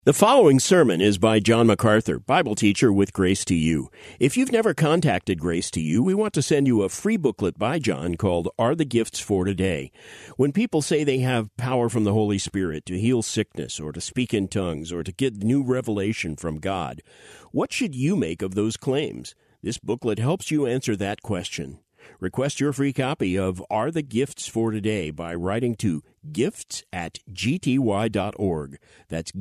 The following sermon is by John MacArthur, Bible teacher with Grace to You. If you've never contacted Grace to You, we want to send you a free booklet by John called Are the Gifts for Today? When people say they have power from the Holy Spirit to heal sickness or to speak in tongues or to get new revelation from God, what should you make of those claims? This booklet helps you answer that question. Request your free copy of Are the Gifts for Today by writing to gifts@gty.org. That's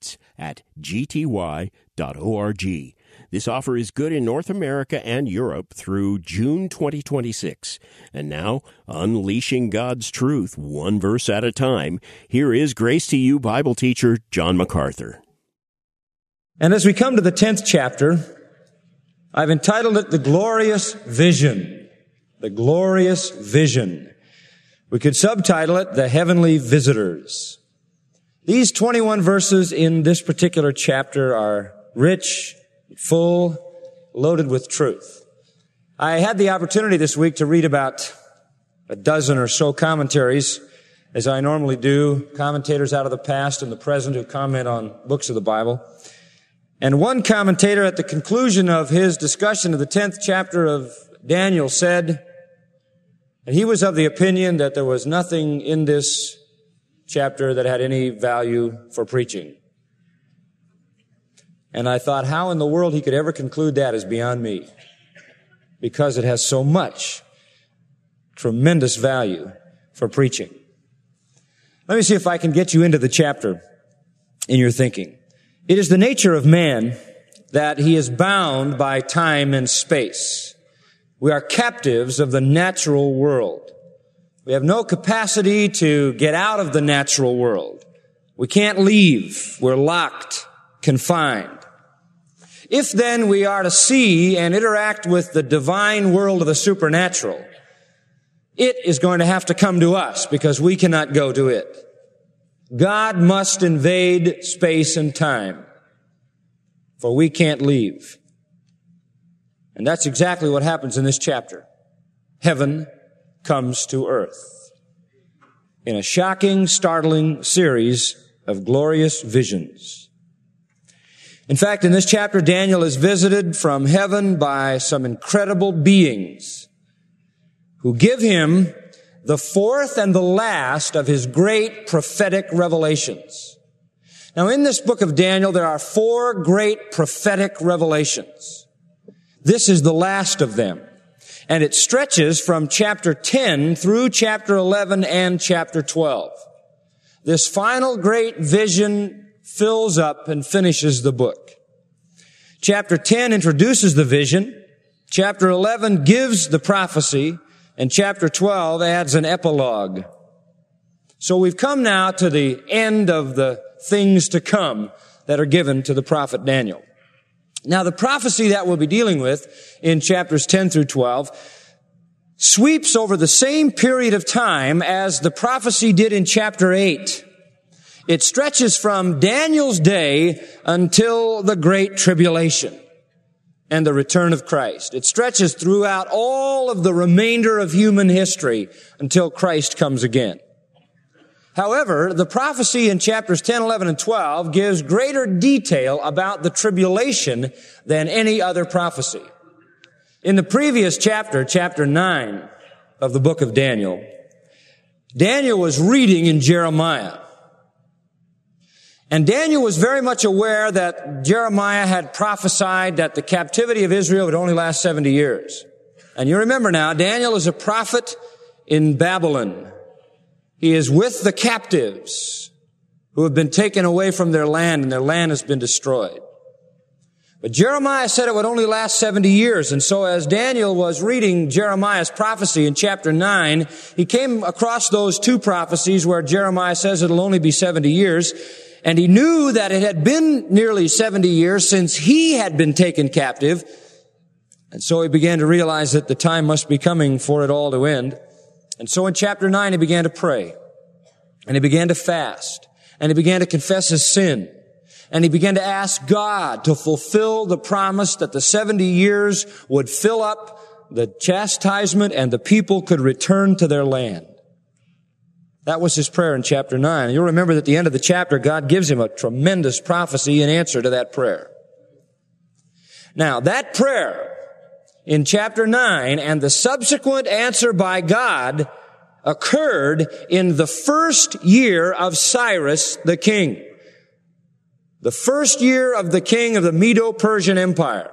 gifts@gty.org. This offer is good in North America and Europe through June 2026. And now, unleashing God's truth one verse at a time, here is Grace to You Bible teacher John MacArthur. And as we come to the 10th chapter, I've entitled it The Glorious Vision. The Glorious Vision. We could subtitle it The Heavenly Visitors. These 21 verses in this particular chapter are rich, full, loaded with truth. I had the opportunity this week to read about a dozen or so commentaries, as I normally do, commentators out of the past and the present who comment on books of the Bible. And one commentator at the conclusion of his discussion of the 10th chapter of Daniel said, and he was of the opinion that there was nothing in this chapter that had any value for preaching. And I thought, how in the world he could ever conclude that is beyond me, because it has so much tremendous value for preaching. Let me see if I can get you into the chapter in your thinking. It is the nature of man that he is bound by time and space. We are captives of the natural world. We have no capacity to get out of the natural world. We can't leave. We're locked, confined. If then we are to see and interact with the divine world of the supernatural, it is going to have to come to us because we cannot go to it. God must invade space and time, for we can't leave. And that's exactly what happens in this chapter. Heaven comes to earth in a shocking, startling series of glorious visions. In fact, in this chapter, Daniel is visited from heaven by some incredible beings who give him the fourth and the last of his great prophetic revelations. Now, in this book of Daniel, there are 4 great prophetic revelations. This is the last of them. And it stretches from chapter 10 through chapter 11 and chapter 12. This final great vision fills up and finishes the book. Chapter 10 introduces the vision. Chapter 11 gives the prophecy. And chapter 12 adds an epilogue. So we've come now to the end of the things to come that are given to the prophet Daniel. Now, the prophecy that we'll be dealing with in chapters 10 through 12 sweeps over the same period of time as the prophecy did in chapter 8. It stretches from Daniel's day until the Great Tribulation and the return of Christ. It stretches throughout all of the remainder of human history until Christ comes again. However, the prophecy in chapters 10, 11, and 12 gives greater detail about the tribulation than any other prophecy. In the previous chapter, chapter 9 of the book of Daniel, Daniel was reading in Jeremiah. And Daniel was very much aware that Jeremiah had prophesied that the captivity of Israel would only last 70 years. And you remember now, Daniel is a prophet in Babylon. He is with the captives who have been taken away from their land, and their land has been destroyed. But Jeremiah said it would only last 70 years. And so as Daniel was reading Jeremiah's prophecy in chapter 9, he came across those 2 prophecies where Jeremiah says it'll only be 70 years. And he knew that it had been nearly 70 years since he had been taken captive. And so he began to realize that the time must be coming for it all to end. And so in chapter 9, he began to pray, and he began to fast, and he began to confess his sin, and he began to ask God to fulfill the promise that the 70 years would fill up the chastisement and the people could return to their land. That was his prayer in chapter 9. You'll remember that at the end of the chapter, God gives him a tremendous prophecy in answer to that prayer. Now, that prayer in chapter 9 and the subsequent answer by God occurred in the first year of Cyrus the king. The first year of the king of the Medo-Persian Empire.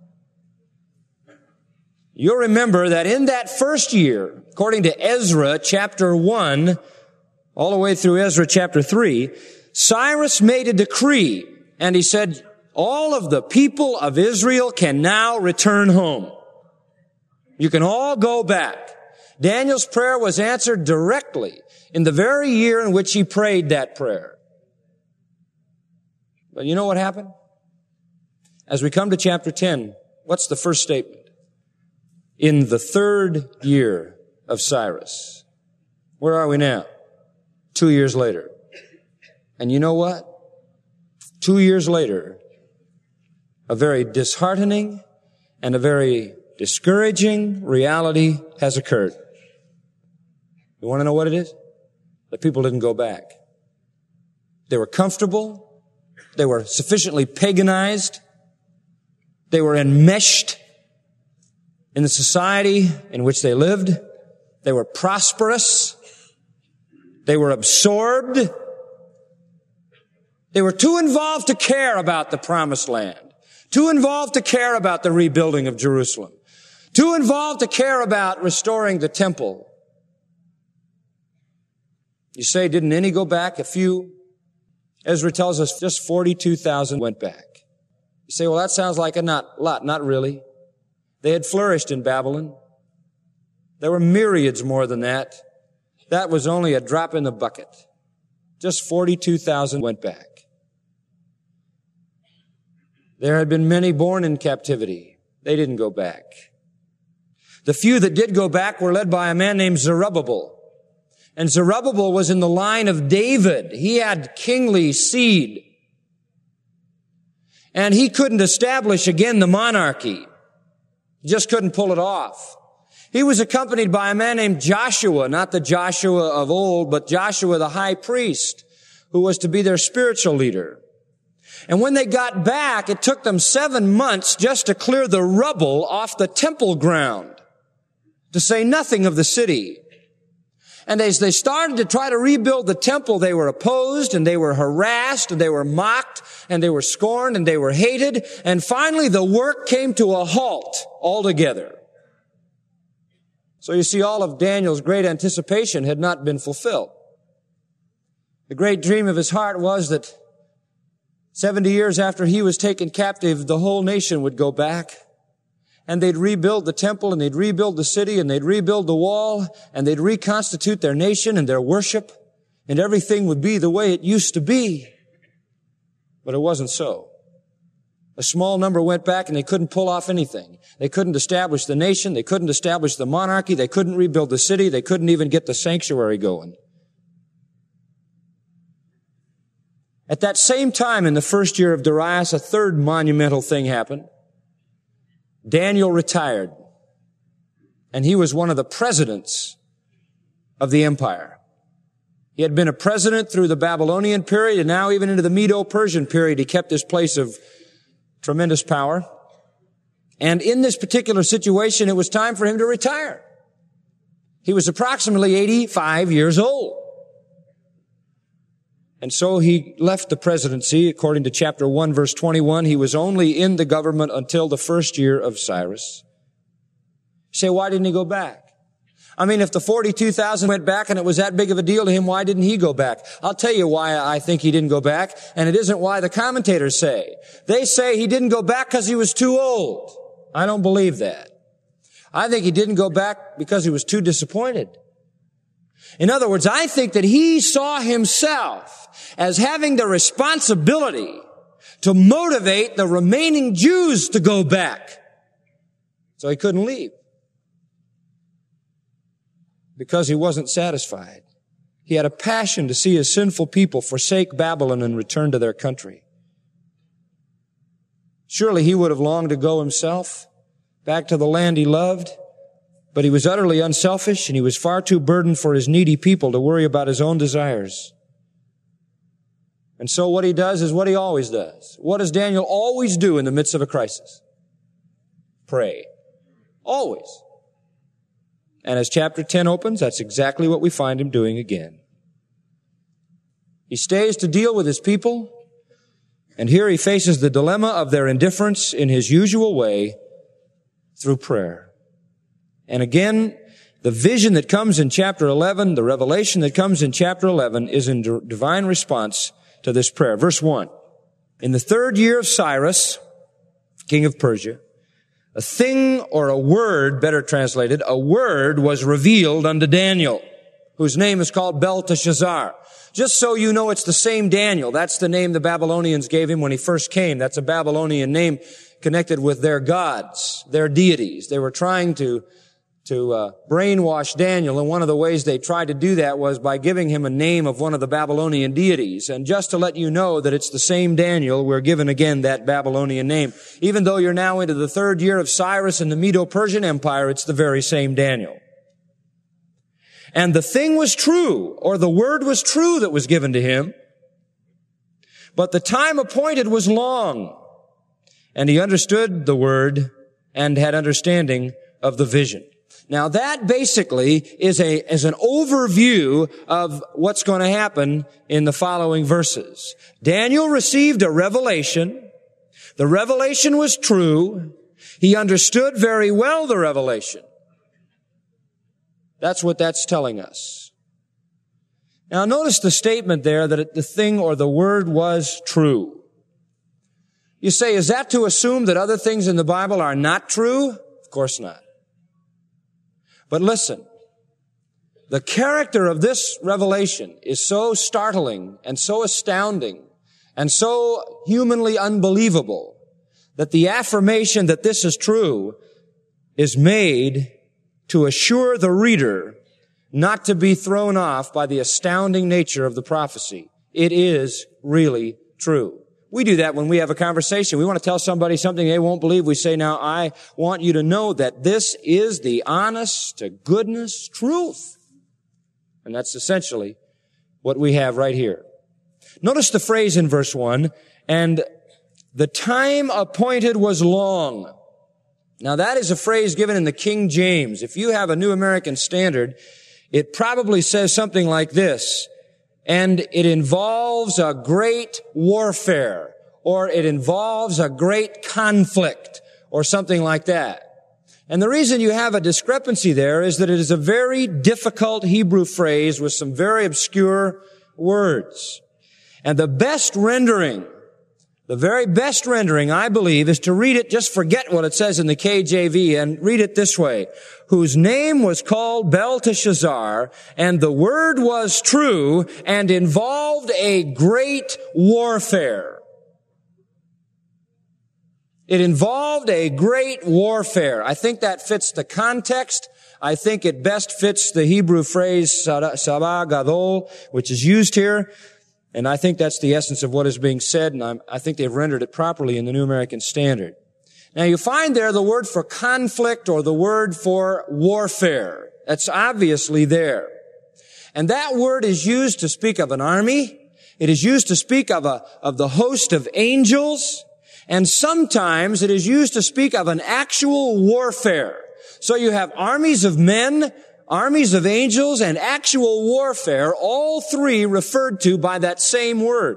You'll remember that in that first year, according to Ezra chapter 1, all the way through Ezra chapter 3, Cyrus made a decree, and he said, all of the people of Israel can now return home. You can all go back. Daniel's prayer was answered directly in the very year in which he prayed that prayer. But you know what happened? As we come to chapter 10, what's the first statement? In the third year of Cyrus. Where are we now? 2 years later. And you know what? 2 years later, a very disheartening and a very discouraging reality has occurred. You want to know what it is? The people didn't go back. They were comfortable. They were sufficiently paganized. They were enmeshed in the society in which they lived. They were prosperous. They were absorbed. They were too involved to care about the promised land. Too involved to care about the rebuilding of Jerusalem. Too involved to care about restoring the temple. You say, didn't any go back? A few? Ezra tells us just 42,000 went back. You say, well, that sounds like a lot. Not really. They had flourished in Babylon. There were myriads more than that. That was only a drop in the bucket. Just 42,000 went back. There had been many born in captivity. They didn't go back. The few that did go back were led by a man named Zerubbabel. And Zerubbabel was in the line of David. He had kingly seed. And he couldn't establish again the monarchy. He just couldn't pull it off. He was accompanied by a man named Joshua, not the Joshua of old, but Joshua the high priest, who was to be their spiritual leader. And when they got back, it took them 7 months just to clear the rubble off the temple ground, to say nothing of the city. And as they started to try to rebuild the temple, they were opposed, and they were harassed, and they were mocked, and they were scorned, and they were hated. And finally, the work came to a halt altogether. So you see, all of Daniel's great anticipation had not been fulfilled. The great dream of his heart was that 70 years after he was taken captive, the whole nation would go back, and they'd rebuild the temple, and they'd rebuild the city, and they'd rebuild the wall, and they'd reconstitute their nation and their worship, and everything would be the way it used to be. But it wasn't so. A small number went back, and they couldn't pull off anything. They couldn't establish the nation. They couldn't establish the monarchy. They couldn't rebuild the city. They couldn't even get the sanctuary going. At that same time, in the first year of Darius, a third monumental thing happened. Daniel retired, and he was one of the presidents of the empire. He had been a president through the Babylonian period, and now even into the Medo-Persian period, he kept his place of tremendous power. And in this particular situation, it was time for him to retire. He was approximately 85 years old. And so he left the presidency. According to chapter 1, verse 21, he was only in the government until the first year of Cyrus. You say, why didn't he go back? I mean, if the 42,000 went back and it was that big of a deal to him, why didn't he go back? I'll tell you why I think he didn't go back, and it isn't why the commentators say. They say he didn't go back because he was too old. I don't believe that. I think he didn't go back because he was too disappointed. In other words, I think that he saw himself as having the responsibility to motivate the remaining Jews to go back. So he couldn't leave. Because he wasn't satisfied. He had a passion to see his sinful people forsake Babylon and return to their country. Surely he would have longed to go himself back to the land he loved. But he was utterly unselfish, and he was far too burdened for his needy people to worry about his own desires. And so what he does is what he always does. What does Daniel always do in the midst of a crisis? Pray. Always. And as chapter 10 opens, that's exactly what we find him doing again. He stays to deal with his people, and here he faces the dilemma of their indifference in his usual way through prayer. And again, the vision that comes in chapter 11, the revelation that comes in chapter 11 is in divine response to this prayer. Verse 1. In the 3rd year of Cyrus, king of Persia, a thing or a word, better translated, a word was revealed unto Daniel, whose name is called Belteshazzar. Just so you know, it's the same Daniel. That's the name the Babylonians gave him when he first came. That's a Babylonian name connected with their gods, their deities. They were trying to brainwash Daniel, and one of the ways they tried to do that was by giving him a name of one of the Babylonian deities. And just to let you know that it's the same Daniel, we're given again that Babylonian name. Even though you're now into the 3rd year of Cyrus and the Medo-Persian Empire, it's the very same Daniel. And the thing was true, or the word was true that was given to him, but the time appointed was long, and he understood the word and had understanding of the vision. Now that basically is an overview of what's going to happen in the following verses. Daniel received a revelation. The revelation was true. He understood very well the revelation. That's what that's telling us. Now notice the statement there that the thing or the word was true. You say, is that to assume that other things in the Bible are not true? Of course not. But listen, the character of this revelation is so startling and so astounding and so humanly unbelievable that the affirmation that this is true is made to assure the reader not to be thrown off by the astounding nature of the prophecy. It is really true. We do that when we have a conversation. We want to tell somebody something they won't believe. We say, now, I want you to know that this is the honest to goodness truth. And that's essentially what we have right here. Notice the phrase in verse 1, and the time appointed was long. Now that is a phrase given in the King James. If you have a New American Standard, it probably says something like this. And it involves a great warfare, or it involves a great conflict, or something like that. And the reason you have a discrepancy there is that it is a very difficult Hebrew phrase with some very obscure words. And the very best rendering, I believe, is to read it, just forget what it says in the KJV and read it this way. Whose name was called Belteshazzar, and the word was true, and involved a great warfare. It involved a great warfare. I think that fits the context. I think it best fits the Hebrew phrase Sabah Gadol, which is used here. And I think that's the essence of what is being said, and I think they've rendered it properly in the New American Standard. Now you find there the word for conflict or the word for warfare. That's obviously there. And that word is used to speak of an army. It is used to speak of the host of angels. And sometimes it is used to speak of an actual warfare. So you have armies of men, armies of angels, and actual warfare, all three referred to by that same word.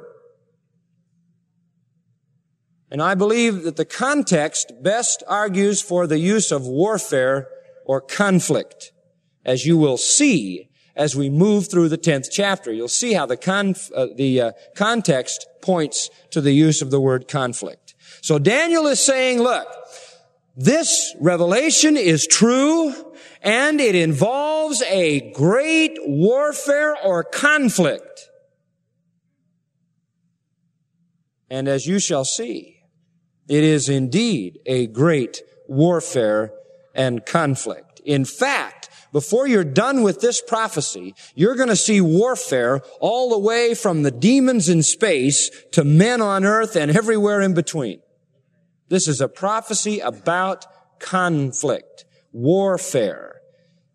And I believe that the context best argues for the use of warfare or conflict, as you will see as we move through the 10th chapter. You'll see how the context points to the use of the word conflict. So Daniel is saying, look, this revelation is true, and it involves a great warfare or conflict. And as you shall see, it is indeed a great warfare and conflict. In fact, before you're done with this prophecy, you're going to see warfare all the way from the demons in space to men on earth and everywhere in between. This is a prophecy about conflict, warfare.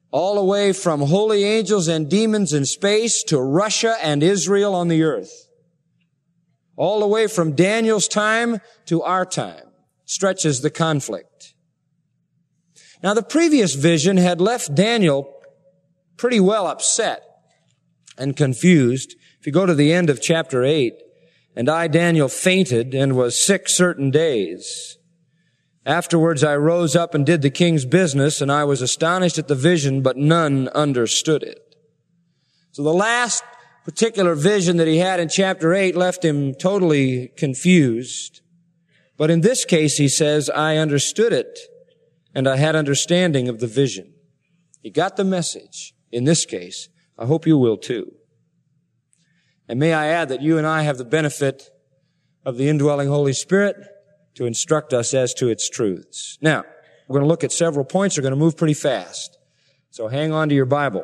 all the way from holy angels and demons in space to Russia and Israel on the earth. All the way from Daniel's time to our time stretches the conflict. Now, the previous vision had left Daniel pretty well upset and confused. If you go to the end of chapter 8, and I, Daniel, fainted and was sick certain days. Afterwards I rose up and did the king's business, and I was astonished at the vision, but none understood it. So the last particular vision that he had in chapter 8 left him totally confused. But in this case, he says, I understood it, and I had understanding of the vision. He got the message. In this case, I hope you will too. And may I add that you and I have the benefit of the indwelling Holy Spirit to instruct us as to its truths. Now, we're going to look at several points. We're going to move pretty fast. So hang on to your Bible.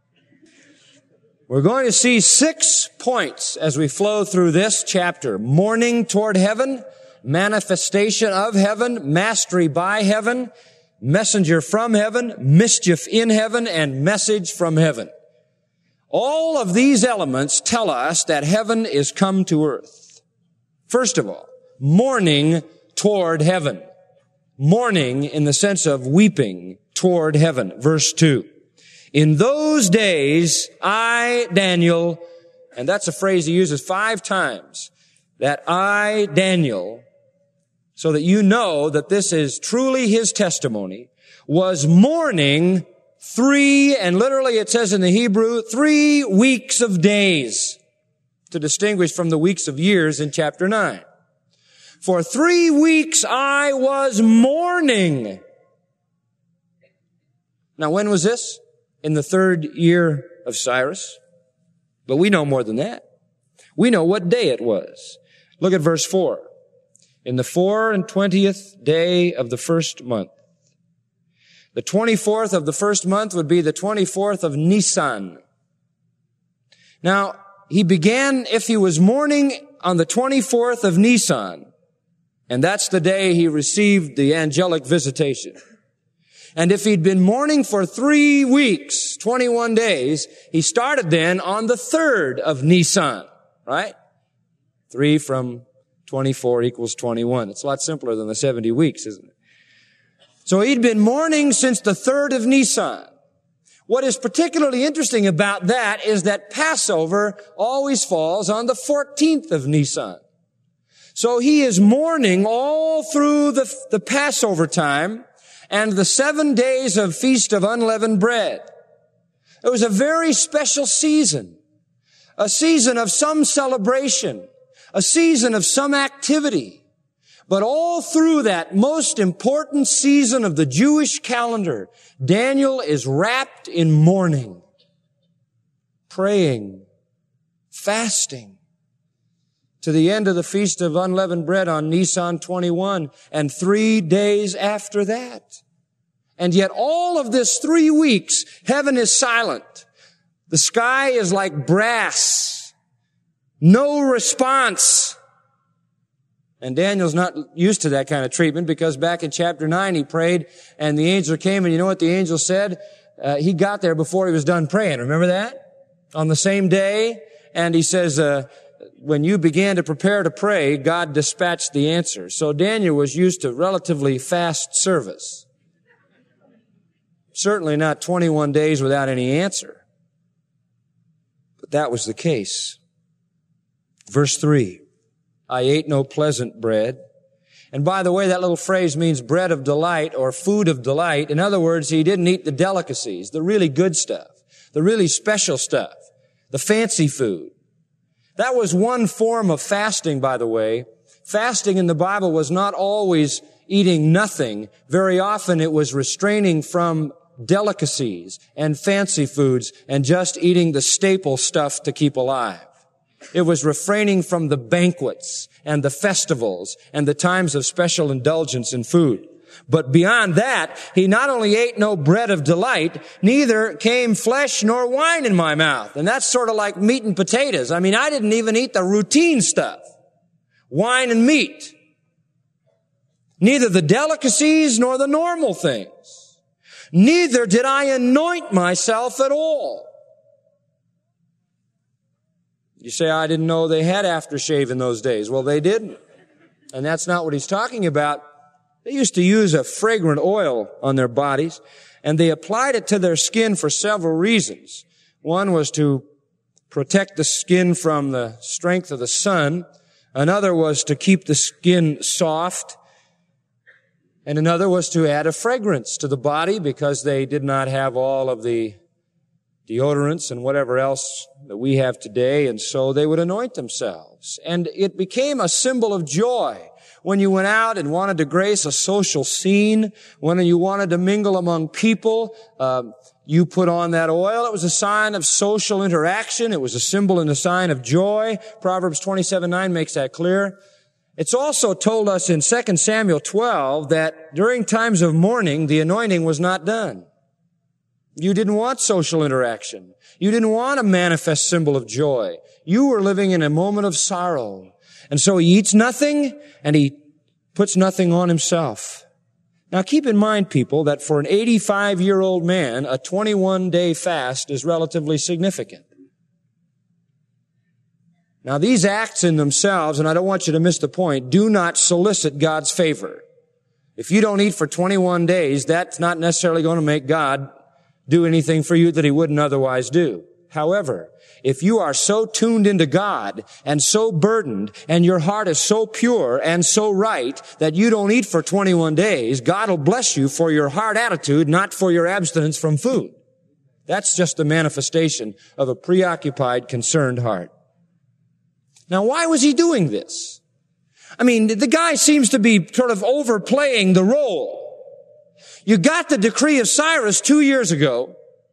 We're going to see 6 points as we flow through this chapter. Mourning toward heaven, manifestation of heaven, mastery by heaven, messenger from heaven, mischief in heaven, and message from heaven. All of these elements tell us that heaven is come to earth. First of all, mourning toward heaven. Mourning in the sense of weeping toward heaven. Verse 2. In those days, I, Daniel, and that's a phrase he uses 5 times, that I, Daniel, so that you know that this is truly his testimony, was mourning 3, and literally it says in the Hebrew, 3 weeks of days, to distinguish from the weeks of years in chapter 9. For 3 weeks I was mourning. Now when was this? In the 3rd year of Cyrus. But we know more than that. We know what day it was. Look at verse 4. In the 24th day of the 1st month. The 24th of the 1st month would be the 24th of Nisan. Now, he began, if he was mourning on the 24th of Nisan, and that's the day he received the angelic visitation. And if he'd been mourning for 3 weeks, 21 days, he started then on the 3rd of Nisan, right? 3 from 24 equals 21. It's a lot simpler than the 70 weeks, isn't it? So he'd been mourning since the 3rd of Nisan. What is particularly interesting about that is that Passover always falls on the 14th of Nisan. So he is mourning all through the Passover time and the 7 days of Feast of Unleavened Bread. It was a very special season, a season of some celebration, a season of some activity. But all through that most important season of the Jewish calendar, Daniel is wrapped in mourning, praying, fasting, to the end of the Feast of Unleavened Bread on Nisan 21, and 3 days after that. And yet all of this 3 weeks, heaven is silent. The sky is like brass. No response. And Daniel's not used to that kind of treatment because back in chapter 9 he prayed and the angel came, and you know what the angel said? He got there before he was done praying. Remember that? On the same day. And he says, when you began to prepare to pray, God dispatched the answer. So Daniel was used to relatively fast service. Certainly not 21 days without any answer. But that was the case. Verse 3. I ate no pleasant bread. And by the way, that little phrase means bread of delight or food of delight. In other words, he didn't eat the delicacies, the really good stuff, the really special stuff, the fancy food. That was one form of fasting, by the way. Fasting in the Bible was not always eating nothing. Very often it was restraining from delicacies and fancy foods and just eating the staple stuff to keep alive. It was refraining from the banquets and the festivals and the times of special indulgence in food. But beyond that, he not only ate no bread of delight, neither came flesh nor wine in my mouth. And that's sort of like meat and potatoes. I mean, I didn't even eat the routine stuff. Wine and meat. Neither the delicacies nor the normal things. Neither did I anoint myself at all. You say, I didn't know they had aftershave in those days. Well, they didn't. And that's not what he's talking about. They used to use a fragrant oil on their bodies, and they applied it to their skin for several reasons. One was to protect the skin from the strength of the sun. Another was to keep the skin soft. And another was to add a fragrance to the body because they did not have all of the deodorants and whatever else that we have today. And so they would anoint themselves. And it became a symbol of joy. When you went out and wanted to grace a social scene, when you wanted to mingle among people, you put on that oil. It was a sign of social interaction. It was a symbol and a sign of joy. Proverbs 27:9 makes that clear. It's also told us in 2 Samuel 12 that during times of mourning, the anointing was not done. You didn't want social interaction. You didn't want a manifest symbol of joy. You were living in a moment of sorrow. And so he eats nothing and he puts nothing on himself. Now keep in mind, people, that for an 85-year-old man, a 21-day fast is relatively significant. Now these acts in themselves, and I don't want you to miss the point, do not solicit God's favor. If you don't eat for 21 days, that's not necessarily going to make God do anything for you that he wouldn't otherwise do. However, if you are so tuned into God and so burdened and your heart is so pure and so right that you don't eat for 21 days, God will bless you for your heart attitude, not for your abstinence from food. That's just a manifestation of a preoccupied, concerned heart. Now, why was he doing this? I mean, the guy seems to be sort of overplaying the role. You got the decree of Cyrus 2 years ago.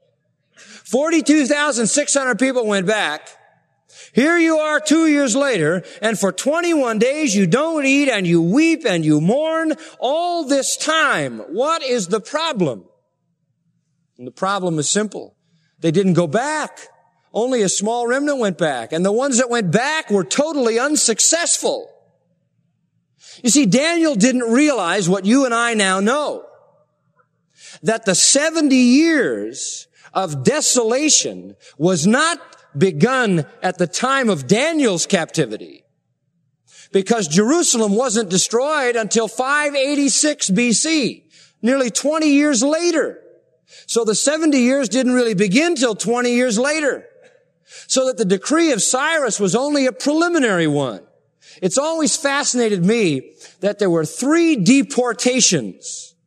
42,600 people went back. Here you are 2 years later, and for 21 days you don't eat and you weep and you mourn all this time. What is the problem? And the problem is simple. They didn't go back. Only a small remnant went back, and the ones that went back were totally unsuccessful. You see, Daniel didn't realize what you and I now know, that the 70 years of desolation was not begun at the time of Daniel's captivity, because Jerusalem wasn't destroyed until 586 BC, nearly 20 years later. So the 70 years didn't really begin till 20 years later. So that the decree of Cyrus was only a preliminary one. It's always fascinated me that there were 3 deportations.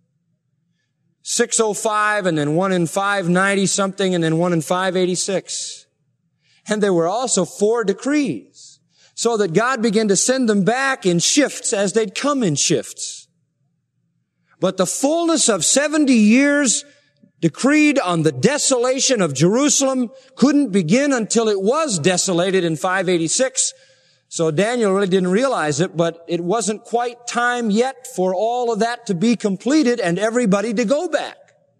605 and then one in 590 something and then one in 586. And there were also 4 decrees, so that God began to send them back in shifts as they'd come in shifts. But the fullness of 70 years decreed on the desolation of Jerusalem couldn't begin until it was desolated in 586. So Daniel really didn't realize it, but it wasn't quite time yet for all of that to be completed and everybody to go back.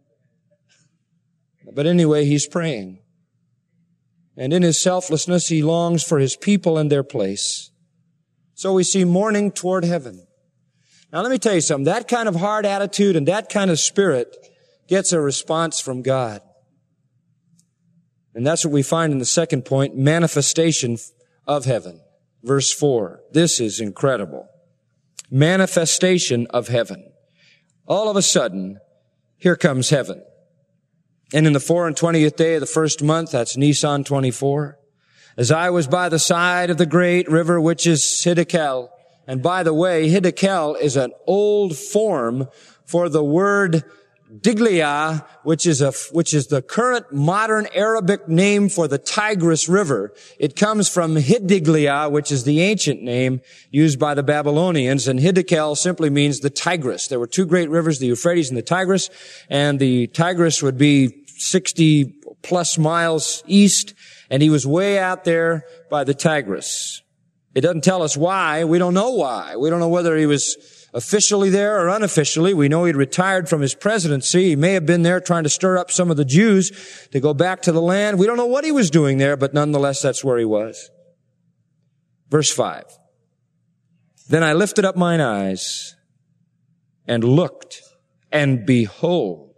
But anyway, he's praying. And in his selflessness, he longs for his people and their place. So we see mourning toward heaven. Now let me tell you something. That kind of hard attitude and that kind of spirit gets a response from God. And that's what we find in the second point, manifestation of heaven. Verse 4. This is incredible. Manifestation of heaven. All of a sudden, here comes heaven. And in the 24th day of the first month, that's Nisan 24, as I was by the side of the great river, which is Hiddekel. And by the way, Hiddekel is an old form for the word Diglia, which is the current modern Arabic name for the Tigris River. It comes from Hiddiglia, which is the ancient name used by the Babylonians, and Hiddekel simply means the Tigris. There were 2 great rivers, the Euphrates and the Tigris, and the Tigris would be 60 plus miles east, and he was way out there by the Tigris. It doesn't tell us why. We don't know why. We don't know whether he was officially there or unofficially. We know he'd retired from his presidency. He may have been there trying to stir up some of the Jews to go back to the land. We don't know what he was doing there, but nonetheless, that's where he was. Verse 5. Then I lifted up mine eyes and looked, and behold,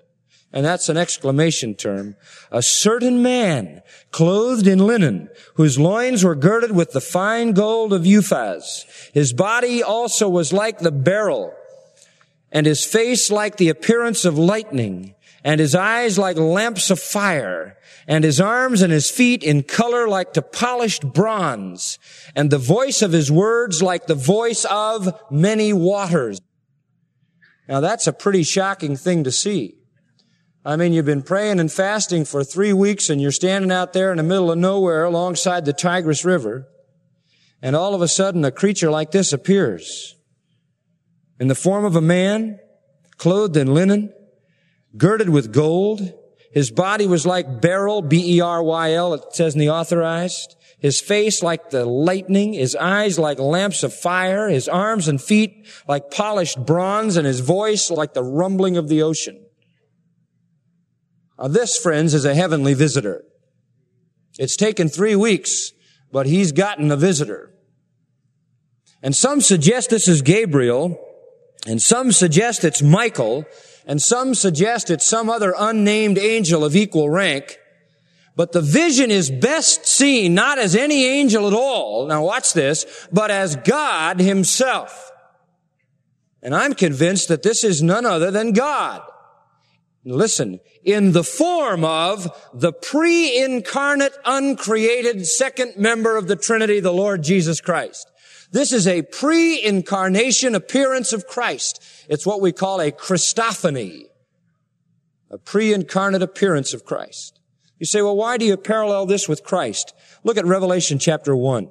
And that's an exclamation term. A certain man, clothed in linen, whose loins were girded with the fine gold of Uphaz. His body also was like the beryl, and his face like the appearance of lightning, and his eyes like lamps of fire, and his arms and his feet in color like to polished bronze, and the voice of his words like the voice of many waters. Now that's a pretty shocking thing to see. I mean, you've been praying and fasting for 3 weeks and you're standing out there in the middle of nowhere alongside the Tigris River, and all of a sudden a creature like this appears in the form of a man, clothed in linen, girded with gold. His body was like beryl, B-E-R-Y-L, it says in the Authorized. His face like the lightning, his eyes like lamps of fire, his arms and feet like polished bronze, and his voice like the rumbling of the ocean. Now this, friends, is a heavenly visitor. It's taken 3 weeks, but he's gotten a visitor. And some suggest this is Gabriel, and some suggest it's Michael, and some suggest it's some other unnamed angel of equal rank. But the vision is best seen not as any angel at all, now watch this, but as God himself. And I'm convinced that this is none other than God. Listen, in the form of the pre-incarnate, uncreated second member of the Trinity, the Lord Jesus Christ. This is a pre-incarnation appearance of Christ. It's what we call a Christophany, a pre-incarnate appearance of Christ. You say, well, why do you parallel this with Christ? Look at Revelation chapter 1.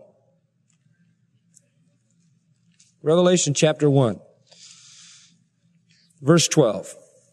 Revelation chapter 1, verse 12.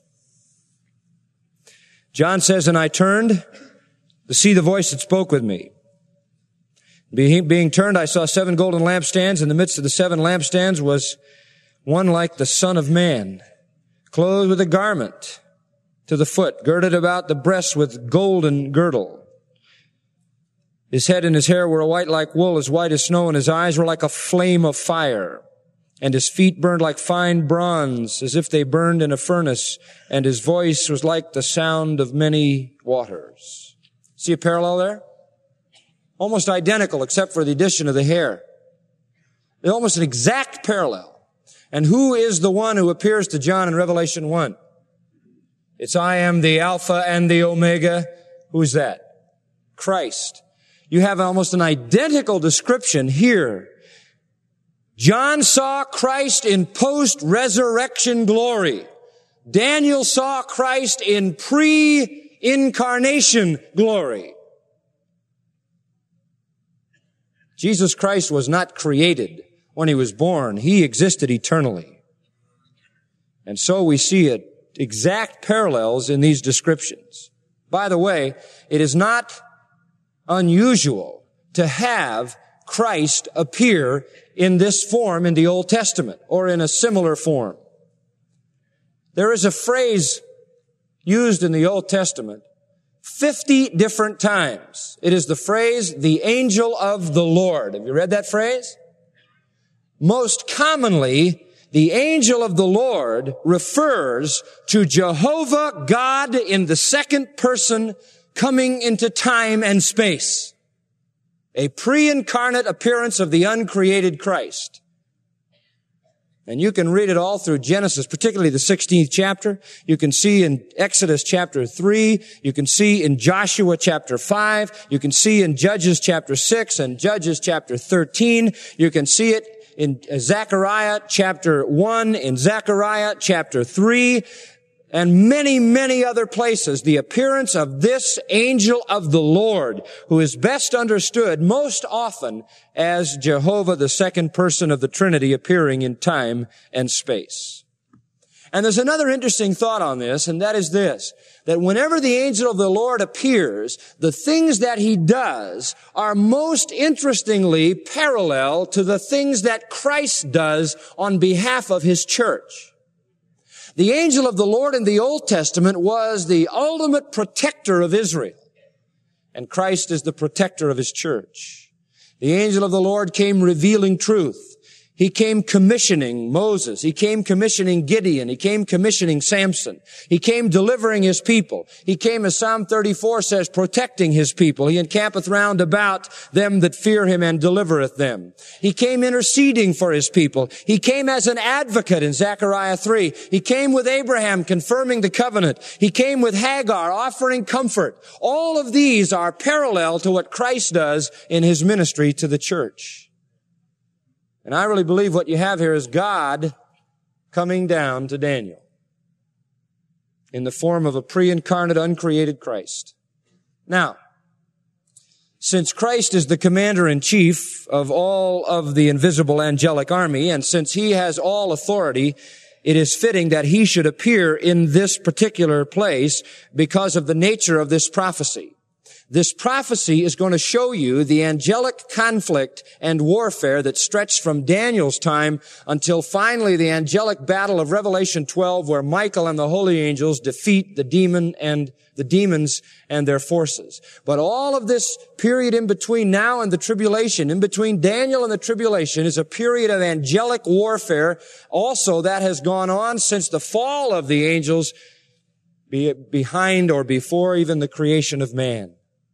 John says, and I turned to see the voice that spoke with me. Being turned, I saw 7 golden lampstands. In the midst of the 7 lampstands was one like the Son of Man, clothed with a garment to the foot, girded about the breast with golden girdle. His head and his hair were white like wool, as white as snow, and his eyes were like a flame of fire. And his feet burned like fine bronze, as if they burned in a furnace, and his voice was like the sound of many waters. See a parallel there? Almost identical, except for the addition of the hair. They're almost an exact parallel. And who is the one who appears to John in Revelation 1? It's I am the Alpha and the Omega. Who's that? Christ. You have almost an identical description here. John saw Christ in post-resurrection glory. Daniel saw Christ in pre-incarnation glory. Jesus Christ was not created when he was born. He existed eternally. And so we see exact parallels in these descriptions. By the way, it is not unusual to have Christ appear in this form in the Old Testament or in a similar form. There is a phrase used in the Old Testament 50 different times. It is the phrase, the angel of the Lord. Have you read that phrase? Most commonly, the angel of the Lord refers to Jehovah God in the second person coming into time and space. A pre-incarnate appearance of the uncreated Christ. And you can read it all through Genesis, particularly the 16th chapter. You can see in Exodus chapter 3. You can see in Joshua chapter 5. You can see in Judges chapter 6 and Judges chapter 13. You can see it in Zechariah chapter 1, in Zechariah chapter 3, and many, many other places. The appearance of this angel of the Lord, who is best understood most often as Jehovah, the second person of the Trinity, appearing in time and space. And there's another interesting thought on this, and that is this, that whenever the angel of the Lord appears, the things that he does are most interestingly parallel to the things that Christ does on behalf of his church. The angel of the Lord in the Old Testament was the ultimate protector of Israel, and Christ is the protector of his church. The angel of the Lord came revealing truth. He came commissioning Moses. He came commissioning Gideon. He came commissioning Samson. He came delivering his people. He came, as Psalm 34 says, protecting his people. He encampeth round about them that fear him and delivereth them. He came interceding for his people. He came as an advocate in Zechariah 3. He came with Abraham confirming the covenant. He came with Hagar offering comfort. All of these are parallel to what Christ does in his ministry to the church. And I really believe what you have here is God coming down to Daniel in the form of a pre-incarnate, uncreated Christ. Now, since Christ is the commander-in-chief of all of the invisible angelic army, and since he has all authority, it is fitting that he should appear in this particular place because of the nature of this prophecy. This prophecy is going to show you the angelic conflict and warfare that stretched from Daniel's time until finally the angelic battle of Revelation 12, where Michael and the holy angels defeat the demons and their forces. But all of this period in between now and the tribulation, in between Daniel and the tribulation, is a period of angelic warfare also that has gone on since the fall of the angels, behind or before even the creation of man.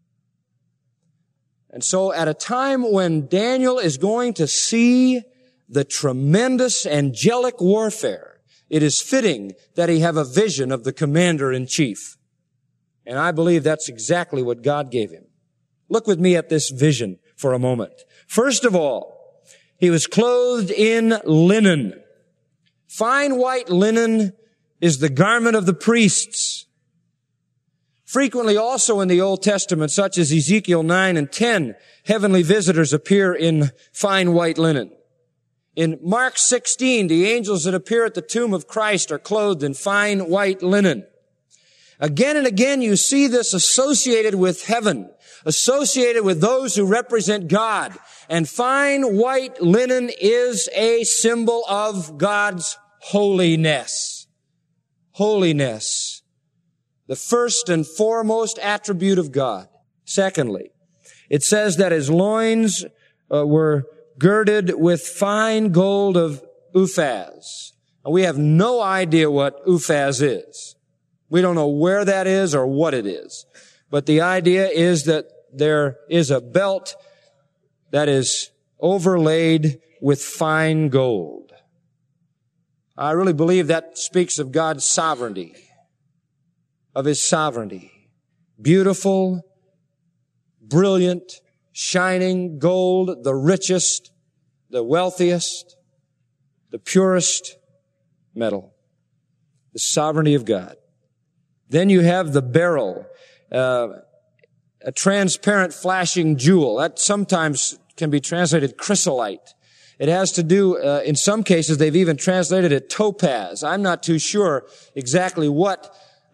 And so at a time when Daniel is going to see the tremendous angelic warfare, it is fitting that he have a vision of the commander-in-chief. And I believe that's exactly what God gave him. Look with me at this vision for a moment. First of all, he was clothed in linen. Fine white linen is the garment of the priests. Frequently also in the Old Testament, such as Ezekiel 9 and 10, heavenly visitors appear in fine white linen. In Mark 16, the angels that appear at the tomb of Christ are clothed in fine white linen. Again and again you see this associated with heaven, associated with those who represent God. And fine white linen is a symbol of God's holiness. Holiness. The first and foremost attribute of God. Secondly, it says that his loins were girded with fine gold of Uphaz. Now, we have no idea what Uphaz is. We don't know where that is or what it is. But the idea is that there is a belt that is overlaid with fine gold. I really believe that speaks of God's sovereignty. Of his sovereignty. Beautiful, brilliant, shining gold, the richest, the wealthiest, the purest metal. The sovereignty of God. Then you have the beryl, a transparent flashing jewel. That sometimes can be translated chrysolite. It has to do, in some cases, they've even translated it topaz. I'm not too sure exactly what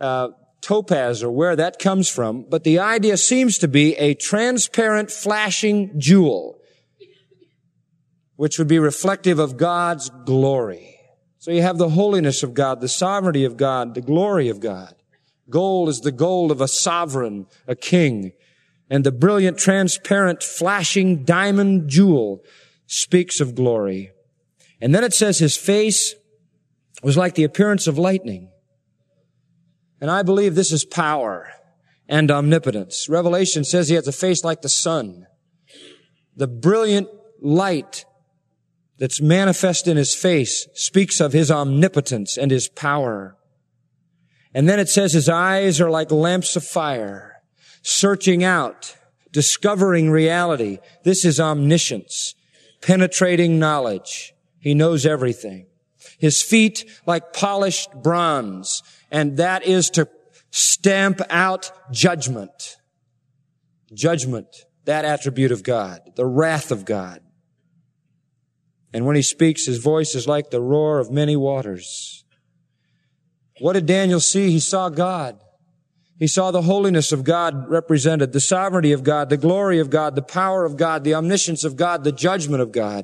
topaz or where that comes from, but the idea seems to be a transparent flashing jewel, which would be reflective of God's glory. So you have the holiness of God, the sovereignty of God, the glory of God. Gold is the gold of a sovereign, a king, and the brilliant, transparent, flashing diamond jewel speaks of glory. And then it says his face was like the appearance of lightning. And I believe this is power and omnipotence. Revelation says he has a face like the sun. The brilliant light that's manifest in his face speaks of his omnipotence and his power. And then it says his eyes are like lamps of fire, searching out, discovering reality. This is omniscience, penetrating knowledge. He knows everything. His feet like polished bronze, and that is to stamp out judgment. Judgment, that attribute of God, the wrath of God. And when he speaks, his voice is like the roar of many waters. What did Daniel see? He saw God. He saw the holiness of God represented, the sovereignty of God, the glory of God, the power of God, the omniscience of God, the judgment of God.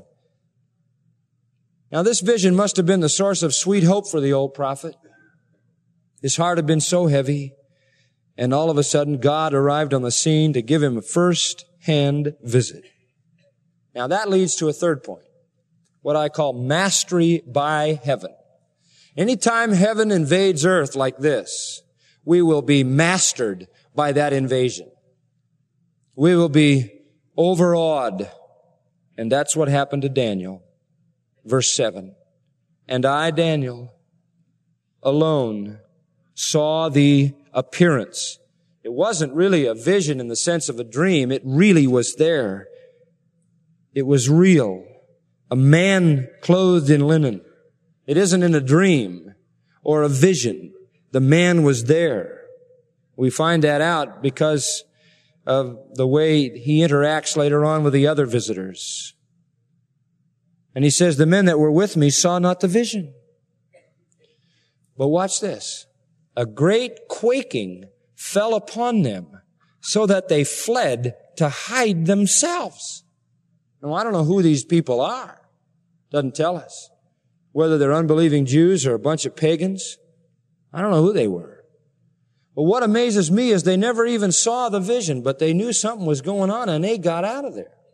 Now, this vision must have been the source of sweet hope for the old prophet. His heart had been so heavy, and all of a sudden God arrived on the scene to give him a first-hand visit. Now, that leads to a third point. what I call mastery by heaven. Anytime heaven invades earth like this, we will be mastered by that invasion. We will be overawed. And that's what happened to Daniel. Verse 7. And I, Daniel, alone saw the appearance. It wasn't really a vision in the sense of a dream. It really was there. It was real. A man clothed in linen. It isn't in a dream or a vision. The man was there. We find that out because of the way he interacts later on with the other visitors. And he says, the men that were with me saw not the vision. But watch this. A great quaking fell upon them so that they fled to hide themselves. Now, I don't know who these people are. Doesn't tell us. Whether they're unbelieving Jews or a bunch of pagans. I don't know who they were. But what amazes me is they never even saw the vision, but they knew something was going on and they got out of there.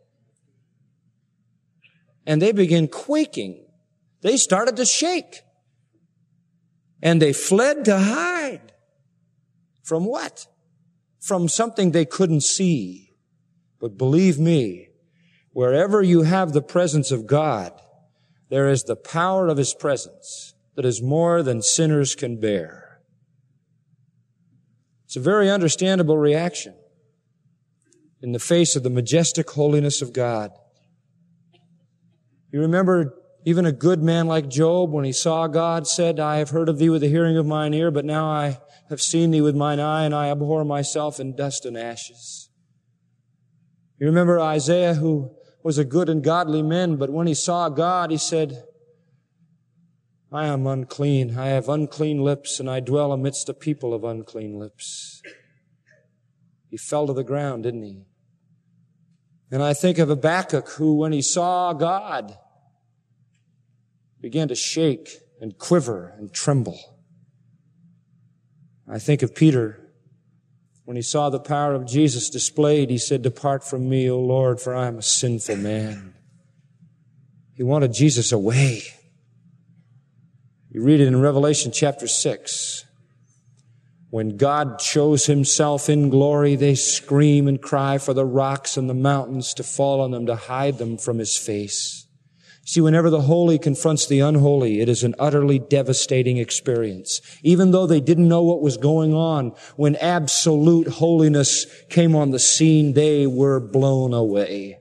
And they began quaking. They started to shake. And they fled to hide. From what? From something they couldn't see. But believe me, wherever you have the presence of God, there is the power of His presence that is more than sinners can bear. It's a very understandable reaction in the face of the majestic holiness of God. You remember even a good man like Job, when he saw God, said, I have heard of thee with the hearing of mine ear, but now I have seen thee with mine eye, and I abhor myself in dust and ashes. You remember Isaiah, who was a good and godly man, but when he saw God, he said, I am unclean. I have unclean lips, and I dwell amidst a people of unclean lips. He fell to the ground, didn't he? And I think of Habakkuk, who, when he saw God, began to shake and quiver and tremble. I think of Peter. When he saw the power of Jesus displayed, he said, Depart from me, O Lord, for I am a sinful man. He wanted Jesus away. You read it in Revelation chapter 6. When God shows Himself in glory, they scream and cry for the rocks and the mountains to fall on them, to hide them from His face. See, whenever the holy confronts the unholy, it is an utterly devastating experience. Even though they didn't know what was going on, when absolute holiness came on the scene, they were blown away.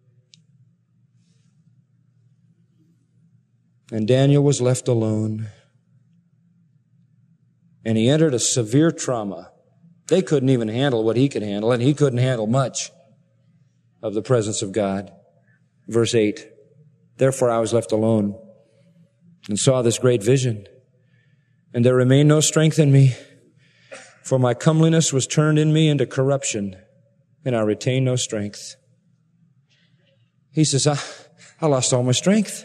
And Daniel was left alone. And he entered a severe trauma. They couldn't even handle what he could handle, and he couldn't handle much of the presence of God. Verse 8. Therefore I was left alone and saw this great vision. And there remained no strength in me, for my comeliness was turned in me into corruption, and I retained no strength. He says, I lost all my strength.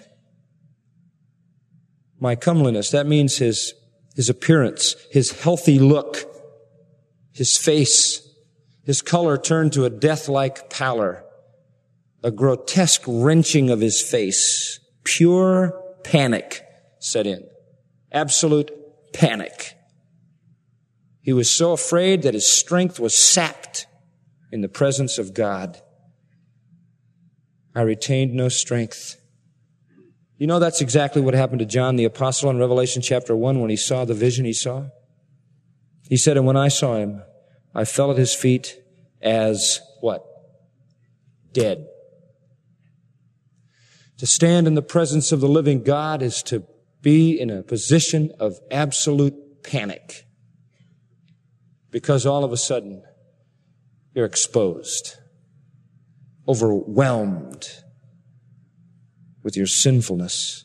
My comeliness, that means his appearance, his healthy look, his face, his color turned to a death-like pallor. A grotesque wrenching of his face. Pure panic set in. Absolute panic. He was so afraid that his strength was sapped in the presence of God. I retained no strength. You know, that's exactly what happened to John the Apostle in Revelation chapter 1 when he saw the vision he saw. He said, and when I saw him, I fell at his feet as what? Dead. To stand in the presence of the living God is to be in a position of absolute panic. Because all of a sudden, you're exposed, overwhelmed with your sinfulness.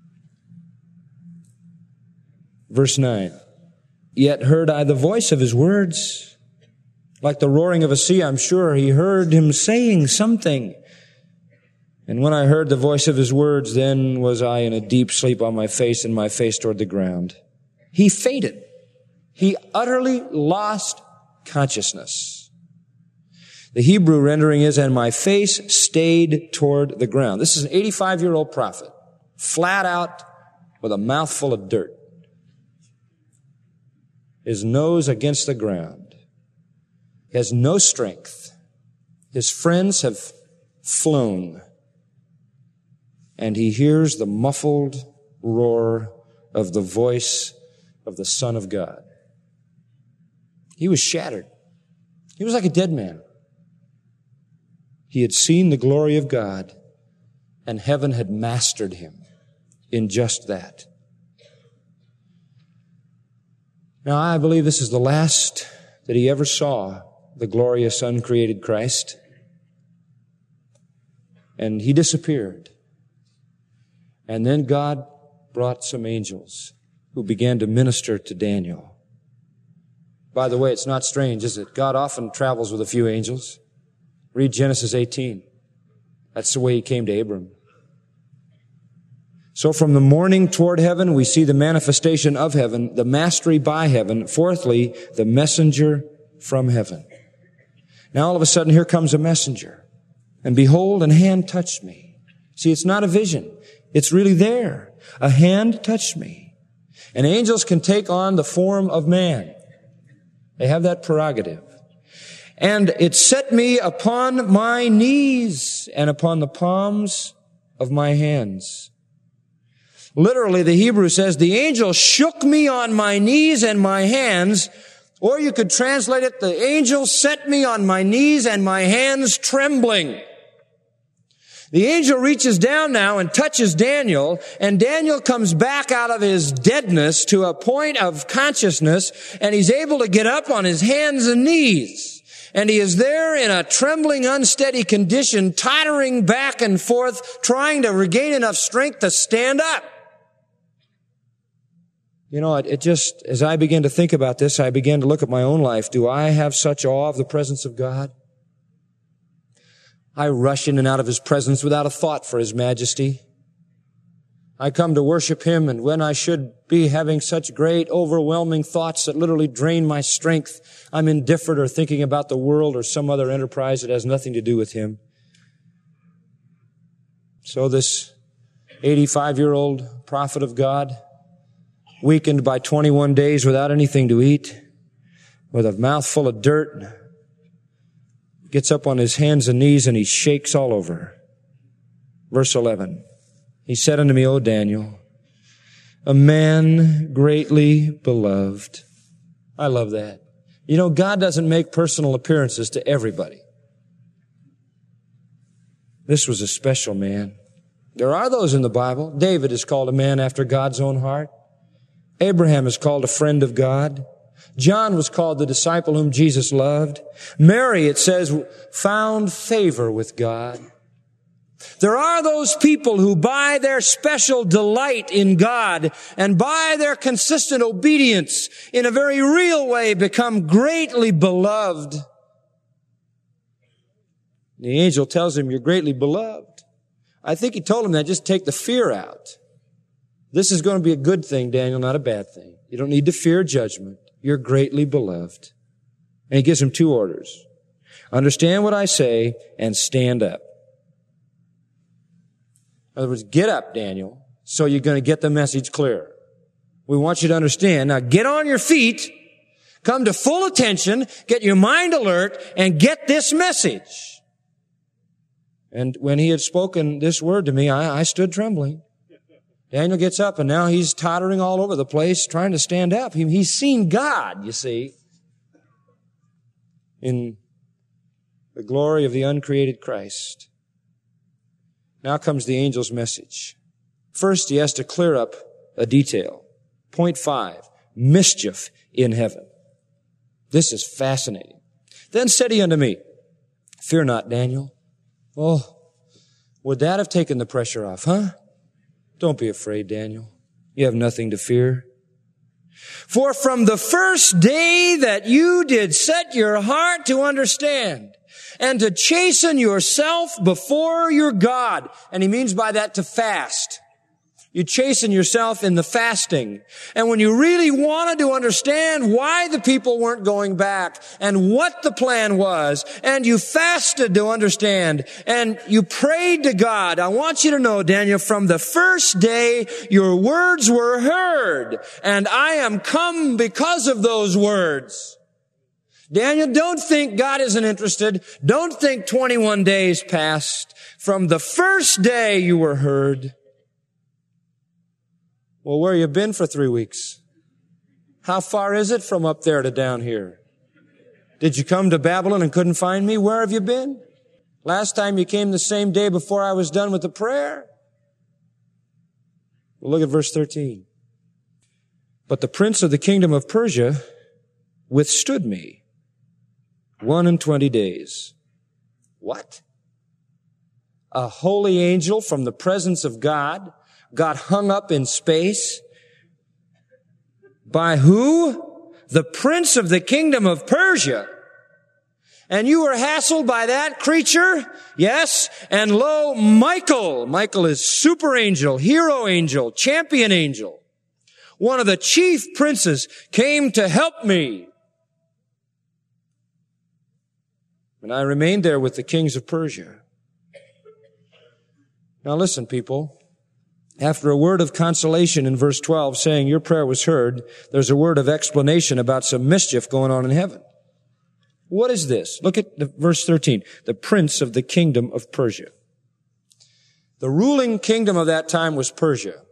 Verse 9. Yet heard I the voice of His words. Like the roaring of a sea, I'm sure he heard Him saying something. And when I heard the voice of His words, then was I in a deep sleep on my face, and my face toward the ground. He fainted. He utterly lost consciousness. The Hebrew rendering is, and my face stayed toward the ground. This is an 85-year-old prophet. flat out with a mouthful of dirt. His nose against the ground. He has no strength. His friends have flown. And he hears the muffled roar of the voice of the Son of God. He was shattered. He was like a dead man. He had seen the glory of God, and heaven had mastered him in just that. Now, I believe this is the last that he ever saw the glorious, uncreated Christ. And he disappeared. And then God brought some angels who began to minister to Daniel. By the way, it's not strange, is it? God often travels with a few angels. Read Genesis 18. That's the way he came to Abram. So from the morning toward heaven, we see the manifestation of heaven, the mastery by heaven. Fourthly, the messenger from heaven. Now all of a sudden, here comes a messenger. And behold, a hand touched me. See, it's not a vision. It's really there. A hand touched me. And angels can take on the form of man. They have that prerogative. And it set me upon my knees and upon the palms of my hands. Literally, the Hebrew says, the angel shook me on my knees and my hands, or you could translate it, the angel set me on my knees and my hands trembling. The angel reaches down now and touches Daniel, and Daniel comes back out of his deadness to a point of consciousness, and he's able to get up on his hands and knees. And he is there in a trembling, unsteady condition, tottering back and forth, trying to regain enough strength to stand up. You know, it just, as I began to think about this, I began to look at my own life. Do I have such awe of the presence of God? I rush in and out of his presence without a thought for his majesty. I come to worship him, and when I should be having such great, overwhelming thoughts that literally drain my strength, I'm indifferent or thinking about the world or some other enterprise that has nothing to do with him. So this 85-year-old prophet of God, weakened by 21 days without anything to eat, with a mouthful of dirt, gets up on his hands and knees and he shakes all over. Verse 11, he said unto me, O Daniel, a man greatly beloved. I love that. You know, God doesn't make personal appearances to everybody. This was a special man. There are those in the Bible. David is called a man after God's own heart. Abraham is called a friend of God. John was called the disciple whom Jesus loved. Mary, it says, found favor with God. There are those people who by their special delight in God and by their consistent obedience in a very real way become greatly beloved. The angel tells him, you're greatly beloved. I think he told him that just take the fear out. This is going to be a good thing, Daniel, not a bad thing. You don't need to fear judgment. You're greatly beloved. And he gives him two orders. Understand what I say and stand up. In other words, get up, Daniel, so you're going to get the message clear. We want you to understand. Now get on your feet, come to full attention, get your mind alert, and get this message. And when he had spoken this word to me, I stood trembling. Daniel gets up, and now he's tottering all over the place, trying to stand up. He's seen God, you see, in the glory of the uncreated Christ. Now comes the angel's message. First, he has to clear up a detail. Point 5, mischief in heaven. This is fascinating. Then said he unto me, fear not, Daniel. Oh, would that have taken the pressure off, huh? Don't be afraid, Daniel. You have nothing to fear. For from the first day that you did set your heart to understand and to chasten yourself before your God, and he means by that to fast. You chasten yourself in the fasting. And when you really wanted to understand why the people weren't going back and what the plan was, and you fasted to understand, and you prayed to God, I want you to know, Daniel, from the first day your words were heard, and I am come because of those words. Daniel, don't think God isn't interested. Don't think 21 days passed. From the first day you were heard. Well, where you been for 3 weeks? How far is it from up there to down here? Did you come to Babylon and couldn't find me? Where have you been? Last time you came the same day before I was done with the prayer. Well, look at verse 13. But the prince of the kingdom of Persia withstood me 21 days. What? A holy angel from the presence of God got hung up in space by who? The prince of the kingdom of Persia. And you were hassled by that creature? Yes. And lo, Michael. Michael is super angel, hero angel, champion angel. One of the chief princes came to help me. And I remained there with the kings of Persia. Now listen, people. After a word of consolation in verse 12 saying your prayer was heard, there's a word of explanation about some mischief going on in heaven. What is this? Look at verse 13. The prince of the kingdom of Persia. The ruling kingdom of that time was Persia.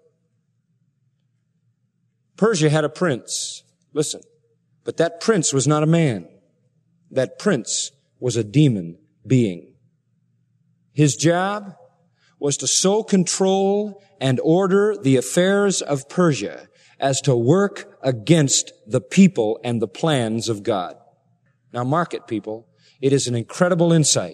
Persia had a prince. Listen. But that prince was not a man. That prince was a demon being. His job was to so control and order the affairs of Persia as to work against the people and the plans of God. Now mark it, people. It is an incredible insight.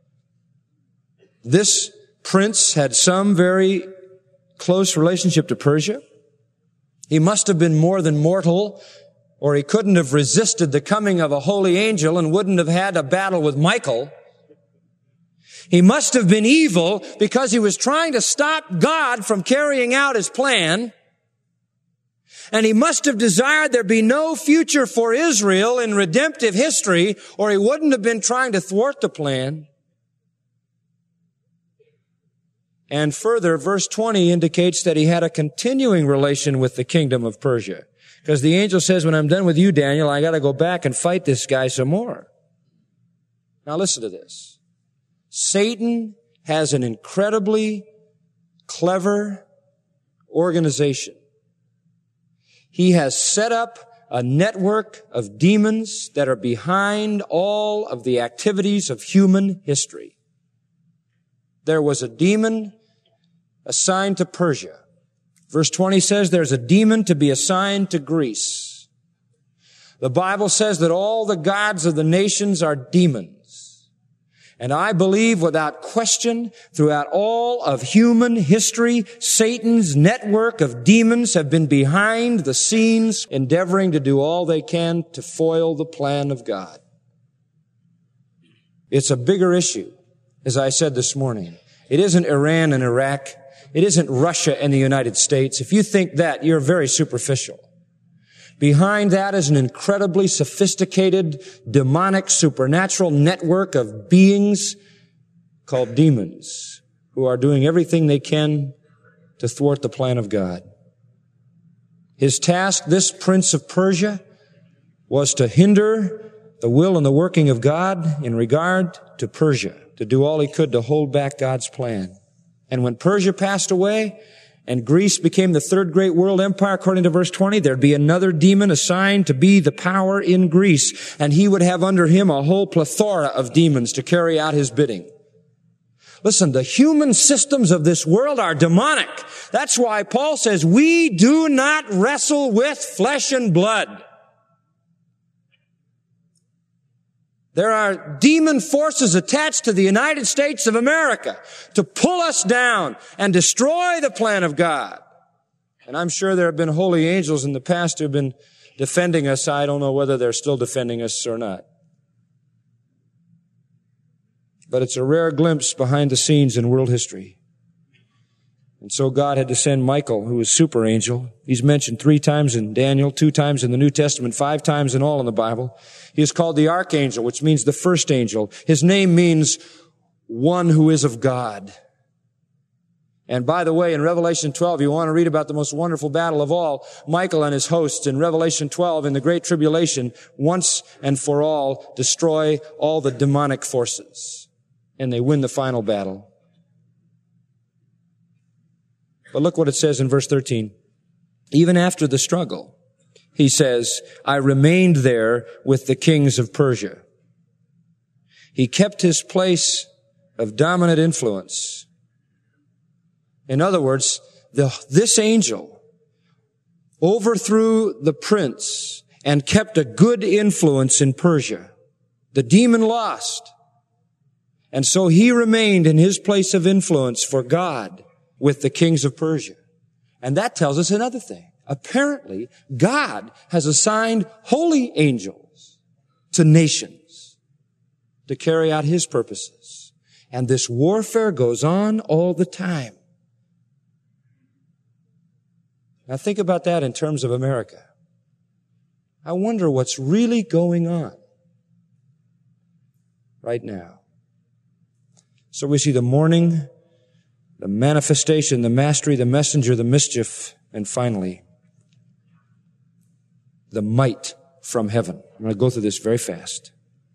This prince had some very close relationship to Persia. He must have been more than mortal, or he couldn't have resisted the coming of a holy angel and wouldn't have had a battle with Michael. He must have been evil because he was trying to stop God from carrying out his plan. And he must have desired there be no future for Israel in redemptive history, or he wouldn't have been trying to thwart the plan. And further, verse 20 indicates that he had a continuing relation with the kingdom of Persia. Because the angel says, when I'm done with you, Daniel, I got to go back and fight this guy some more. Now listen to this. Satan has an incredibly clever organization. He has set up a network of demons that are behind all of the activities of human history. There was a demon assigned to Persia. Verse 20 says there's a demon to be assigned to Greece. The Bible says that all the gods of the nations are demons. And I believe without question, throughout all of human history, Satan's network of demons have been behind the scenes, endeavoring to do all they can to foil the plan of God. It's a bigger issue, as I said this morning. It isn't Iran and Iraq. It isn't Russia and the United States. If you think that, you're very superficial. Behind that is an incredibly sophisticated, demonic, supernatural network of beings called demons who are doing everything they can to thwart the plan of God. His task, this prince of Persia, was to hinder the will and the working of God in regard to Persia, to do all he could to hold back God's plan. And when Persia passed away, and Greece became the third great world empire, according to verse 20, there'd be another demon assigned to be the power in Greece, and he would have under him a whole plethora of demons to carry out his bidding. Listen, the human systems of this world are demonic. That's why Paul says, we do not wrestle with flesh and blood. There are demon forces attached to the United States of America to pull us down and destroy the plan of God. And I'm sure there have been holy angels in the past who have been defending us. I don't know whether they're still defending us or not. But it's a rare glimpse behind the scenes in world history. And so God had to send Michael, who was super angel. He's mentioned 3 times in Daniel, 2 times in the New Testament, 5 times in all in the Bible. He is called the archangel, which means the first angel. His name means one who is of God. And by the way, in Revelation 12, you want to read about the most wonderful battle of all. Michael and his hosts in Revelation 12 in the Great Tribulation once and for all destroy all the demonic forces. And they win the final battle. But look what it says in verse 13. Even after the struggle, he says, I remained there with the kings of Persia. He kept his place of dominant influence. In other words, this angel overthrew the prince and kept a good influence in Persia. The demon lost. And so he remained in his place of influence for God with the kings of Persia. And that tells us another thing. Apparently, God has assigned holy angels to nations to carry out his purposes. And this warfare goes on all the time. Now think about that in terms of America. I wonder what's really going on right now. So we see the morning, the manifestation, the mastery, the messenger, the mischief, and finally, the might from heaven. I'm going to go through this very fast.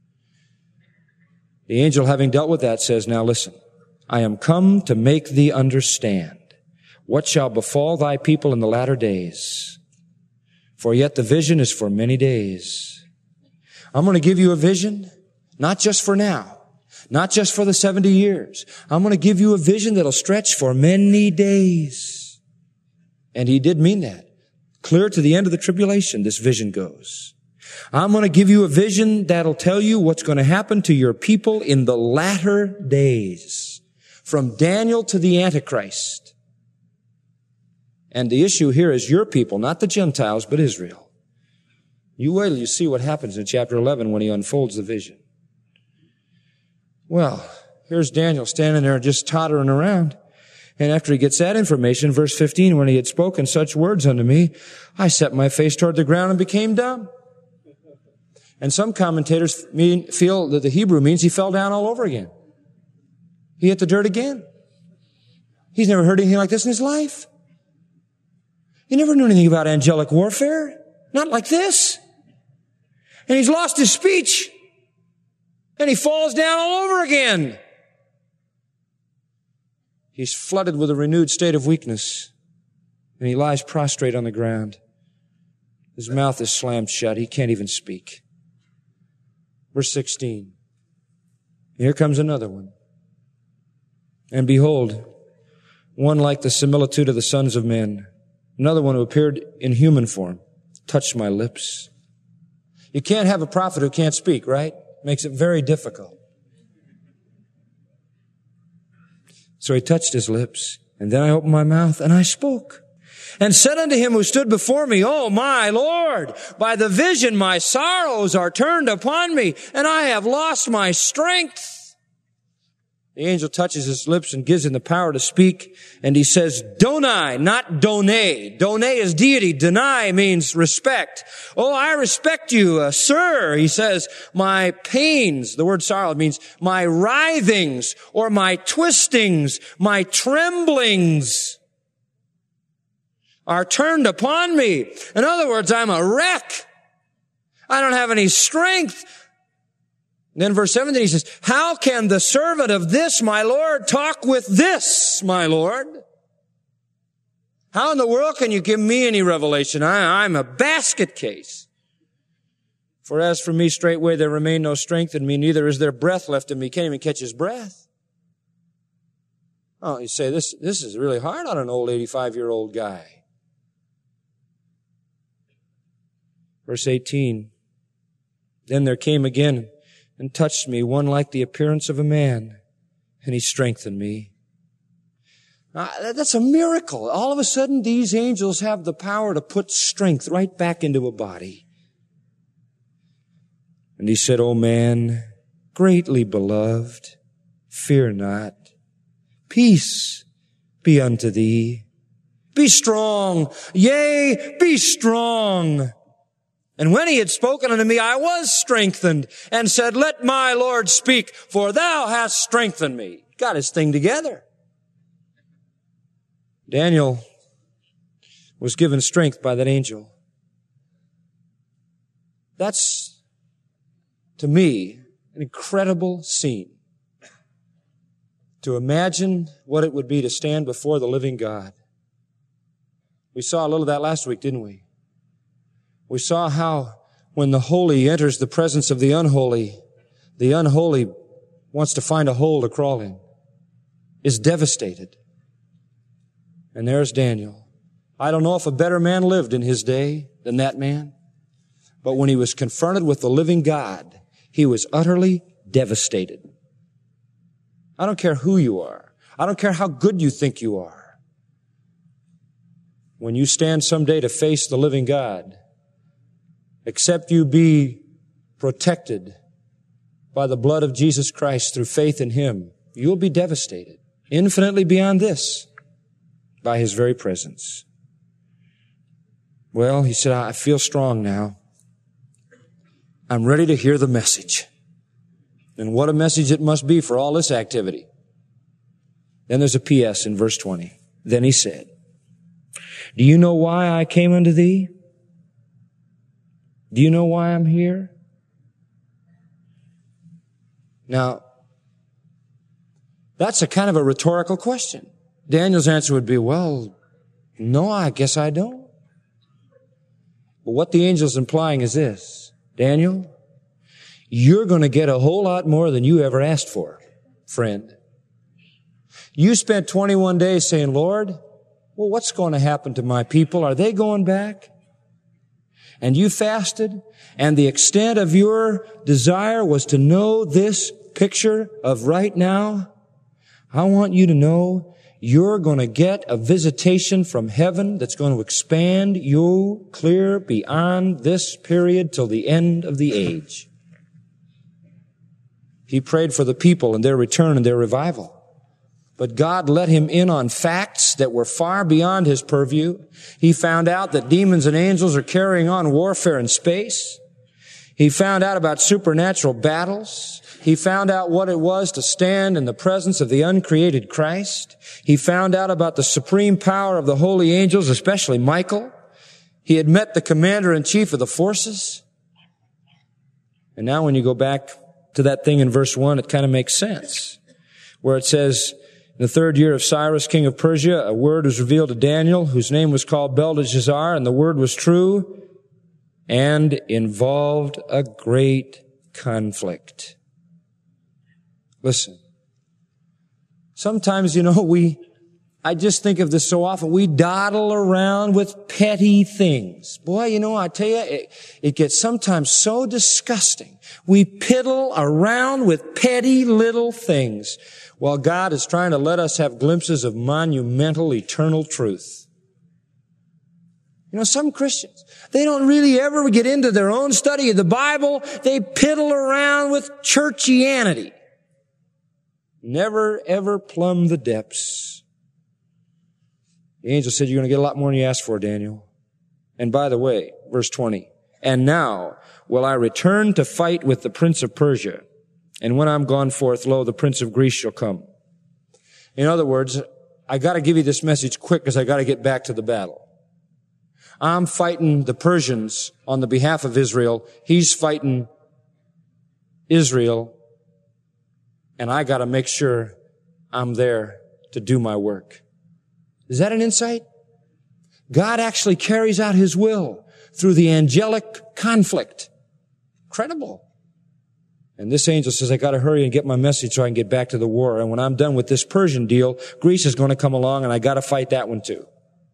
The angel, having dealt with that, says, now listen, I am come to make thee understand what shall befall thy people in the latter days. For yet the vision is for many days. I'm going to give you a vision, not just for now. Not just for the 70 years. I'm going to give you a vision that'll stretch for many days. And he did mean that. Clear to the end of the tribulation, this vision goes. I'm going to give you a vision that'll tell you what's going to happen to your people in the latter days. From Daniel to the Antichrist. And the issue here is your people, not the Gentiles, but Israel. You wait till you see what happens in chapter 11 when he unfolds the vision. Well, here's Daniel standing there just tottering around. And after he gets that information, verse 15, when he had spoken such words unto me, I set my face toward the ground and became dumb. And some commentators feel that the Hebrew means he fell down all over again. He hit the dirt again. He's never heard anything like this in his life. He never knew anything about angelic warfare. Not like this. And he's lost his speech. And he falls down all over again. He's flooded with a renewed state of weakness. And he lies prostrate on the ground. His mouth is slammed shut. He can't even speak. Verse 16. Here comes another one. And behold, one like the similitude of the sons of men. Another one who appeared in human form. Touched my lips. You can't have a prophet who can't speak, right? Makes it very difficult. So he touched his lips, and then I opened my mouth, and I spoke, and said unto him who stood before me, O my Lord, by the vision my sorrows are turned upon me, and I have lost my strength. The angel touches his lips and gives him the power to speak, and he says, Donai, not Done. Done is deity. Deny means respect. Oh, I respect you, sir. He says, my pains, the word sorrow means my writhings or my twistings, my tremblings are turned upon me. In other words, I'm a wreck. I don't have any strength. Then verse 17, he says, how can the servant of this, my Lord, talk with this, my Lord? How in the world can you give me any revelation? I'm a basket case. For as for me, straightway there remain no strength in me, neither is there breath left in me. Can't even catch his breath. Oh, you say, this is really hard on an old 85-year-old guy. Verse 18, then there came again and touched me, one like the appearance of a man, and he strengthened me. That's a miracle. All of a sudden, these angels have the power to put strength right back into a body. And he said, O man, greatly beloved, fear not. Peace be unto thee. Be strong, yea, be strong. And when he had spoken unto me, I was strengthened, and said, let my Lord speak, for thou hast strengthened me. Got his thing together. Daniel was given strength by that angel. That's, to me, an incredible scene. To imagine what it would be to stand before the living God. We saw a little of that last week, didn't we? We saw how when the holy enters the presence of the unholy wants to find a hole to crawl in, is devastated. And there's Daniel. I don't know if a better man lived in his day than that man, but when he was confronted with the living God, he was utterly devastated. I don't care who you are. I don't care how good you think you are. When you stand someday to face the living God, except you be protected by the blood of Jesus Christ through faith in Him, you'll be devastated, infinitely beyond this, by His very presence. Well, he said, I feel strong now. I'm ready to hear the message. And what a message it must be for all this activity. Then there's a P.S. in verse 20. Then he said, do you know why I came unto thee? Do you know why I'm here? Now, that's a kind of a rhetorical question. Daniel's answer would be, well, no, I guess I don't. But what the angel's implying is this: Daniel, you're going to get a whole lot more than you ever asked for, friend. You spent 21 days saying, Lord, well, what's going to happen to my people? Are they going back? And you fasted, and the extent of your desire was to know this picture of right now. I want you to know you're going to get a visitation from heaven that's going to expand you clear beyond this period till the end of the age. He prayed for the people and their return and their revival. But God let him in on facts that were far beyond his purview. He found out that demons and angels are carrying on warfare in space. He found out about supernatural battles. He found out what it was to stand in the presence of the uncreated Christ. He found out about the supreme power of the holy angels, especially Michael. He had met the commander-in-chief of the forces. And now when you go back to that thing in verse 1, it kind of makes sense, where it says, in the 3rd year of Cyrus, king of Persia, a word was revealed to Daniel, whose name was called Belteshazzar, and the word was true and involved a great conflict. Listen, sometimes, I just think of this so often. We dawdle around with petty things. Boy, I tell you, it gets sometimes so disgusting. We piddle around with petty little things while God is trying to let us have glimpses of monumental, eternal truth. Some Christians, they don't really ever get into their own study of the Bible. They piddle around with churchianity. Never, ever plumb the depths. The angel said, you're going to get a lot more than you asked for, Daniel. And by the way, verse 20, and now will I return to fight with the prince of Persia. And when I'm gone forth, lo, the prince of Greece shall come. In other words, I got to give you this message quick because I got to get back to the battle. I'm fighting the Persians on the behalf of Israel. He's fighting Israel. And I got to make sure I'm there to do my work. Is that an insight? God actually carries out His will through the angelic conflict. Incredible. And this angel says, I got to hurry and get my message so I can get back to the war. And when I'm done with this Persian deal, Greece is going to come along and I got to fight that one too.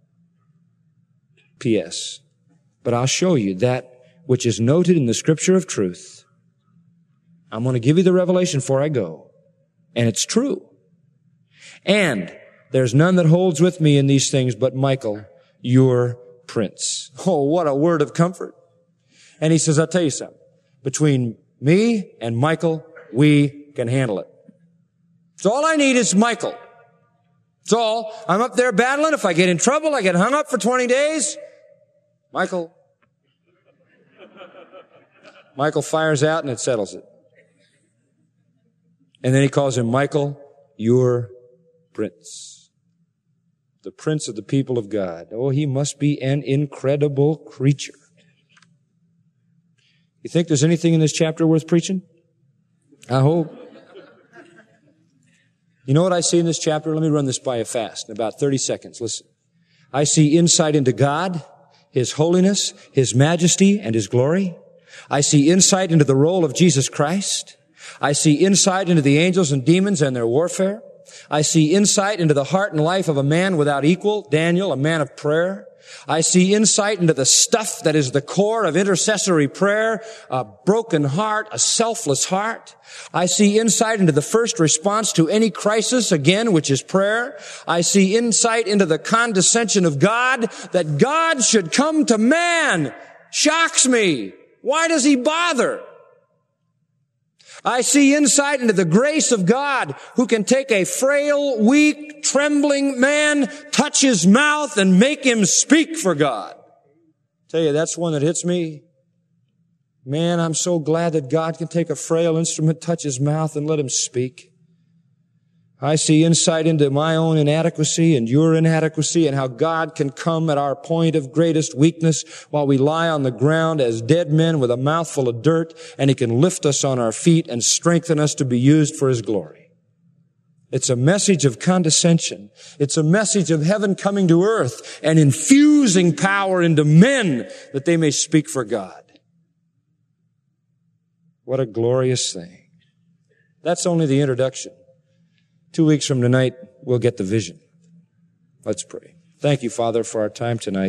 P.S. But I'll show you that which is noted in the scripture of truth. I'm going to give you the revelation before I go. And it's true. And there's none that holds with me in these things but Michael, your prince. Oh, what a word of comfort. And he says, I'll tell you something. Between me and Michael, we can handle it. So all I need is Michael. That's all. I'm up there battling. If I get in trouble, I get hung up for 20 days. Michael fires out and it settles it. And then he calls him Michael, your prince. The prince of the people of God. Oh, he must be an incredible creature. You think there's anything in this chapter worth preaching? I hope. You know what I see in this chapter? Let me run this by you fast in about 30 seconds. Listen. I see insight into God, His holiness, His majesty, and His glory. I see insight into the role of Jesus Christ. I see insight into the angels and demons and their warfare. I see insight into the heart and life of a man without equal, Daniel, a man of prayer. I see insight into the stuff that is the core of intercessory prayer, a broken heart, a selfless heart. I see insight into the first response to any crisis, again, which is prayer. I see insight into the condescension of God, that God should come to man. Shocks me. Why does He bother? I see insight into the grace of God, who can take a frail, weak, trembling man, touch his mouth, and make him speak for God. Tell you, that's one that hits me. Man, I'm so glad that God can take a frail instrument, touch his mouth, and let him speak. I see insight into my own inadequacy and your inadequacy, and how God can come at our point of greatest weakness while we lie on the ground as dead men with a mouthful of dirt, and He can lift us on our feet and strengthen us to be used for His glory. It's a message of condescension. It's a message of heaven coming to earth and infusing power into men that they may speak for God. What a glorious thing. That's only the introduction. 2 weeks from tonight, we'll get the vision. Let's pray. Thank you, Father, for our time tonight.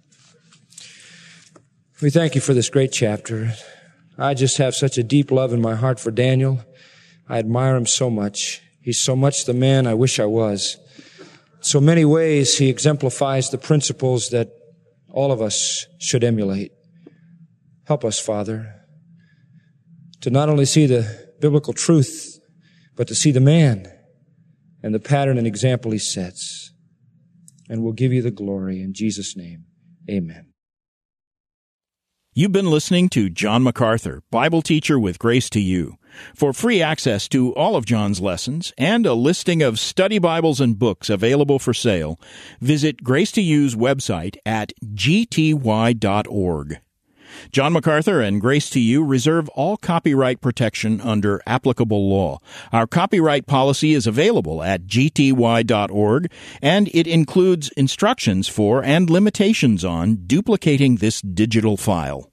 We thank You for this great chapter. I just have such a deep love in my heart for Daniel. I admire him so much. He's so much the man I wish I was. So many ways he exemplifies the principles that all of us should emulate. Help us, Father, to not only see the biblical truth, but to see the man and the pattern and example he sets. And we'll give You the glory in Jesus' name. Amen. You've been listening to John MacArthur, Bible teacher with Grace to You. For free access to all of John's lessons and a listing of study Bibles and books available for sale, visit Grace to You's website at gty.org. John MacArthur and Grace to You reserve all copyright protection under applicable law. Our copyright policy is available at gty.org, and it includes instructions for and limitations on duplicating this digital file.